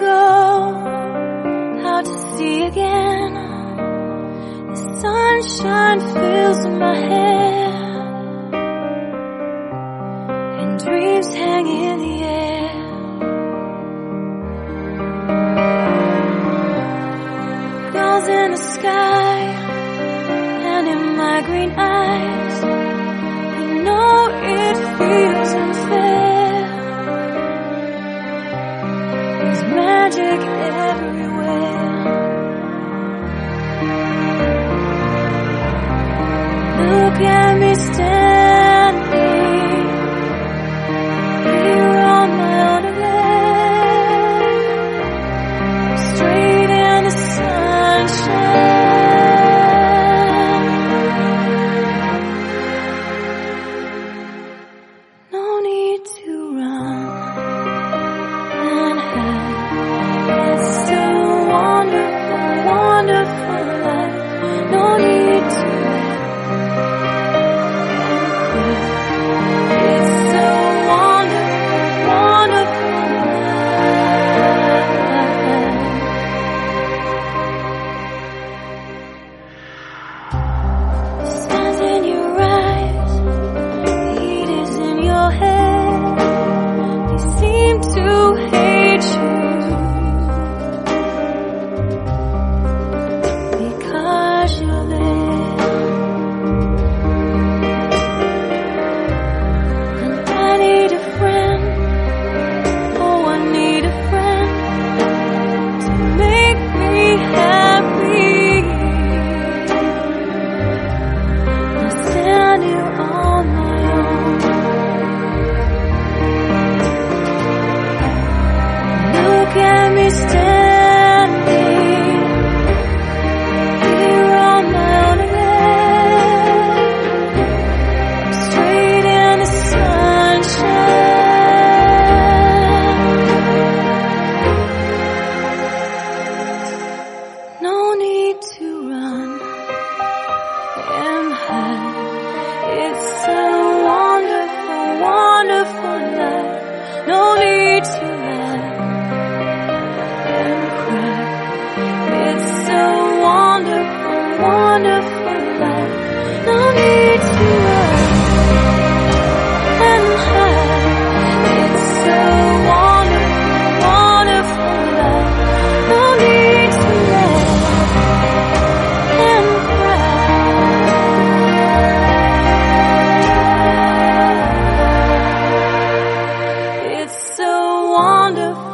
go, out to sea again. The sunshine fills my hair, and dreams hang in the air. Girls in the sky, and in my green eyes, you know it feels unfair. There's magic everywhere. Look at me standing here on my own again, straight in the sunshine. No need to run and hide. It's a wonderful, wonderful life. No need to wonderful.